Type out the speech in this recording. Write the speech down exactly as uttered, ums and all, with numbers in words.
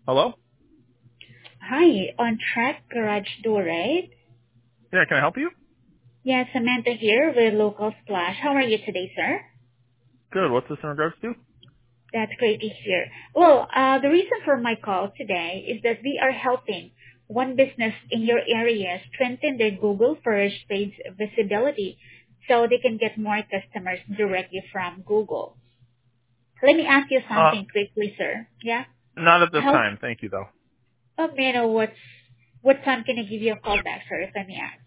Hello? Hi, on track garage door, right? Yeah, can I help you? Yeah, Samantha here with Local Splash. How are you today, sir? Good. What's this in regards to? That's great to hear. Well, uh, the reason for my call today is that we are helping one business in your area strengthen their Google first page visibility so they can get more customers directly from Google. Let me ask you Uh, something quickly, sir. Yeah? not at this How, time. Thank you, though. oh, may I know what, what time can I give you a call back, sir, if I may ask?